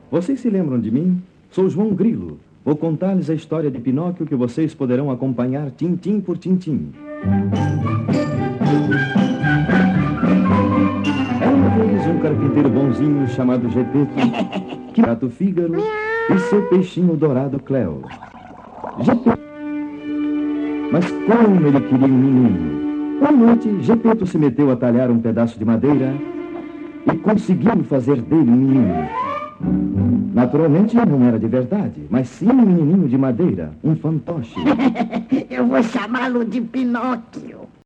Vocês se lembram de mim? Sou João Grilo. Vou contar-lhes a história de Pinóquio que vocês poderão acompanhar tintim por tintim. Era uma vez um carpinteiro bonzinho chamado Gepeto, que gato Fígaro e seu peixinho dourado Cleo. Gepeto. Mas como ele queria um menino! Uma noite, Gepeto se meteu a talhar um pedaço de madeira e conseguiu fazer dele um menino. Naturalmente não era de verdade, mas sim um menininho de madeira, um fantoche. Eu vou chamá-lo de Pinóquio.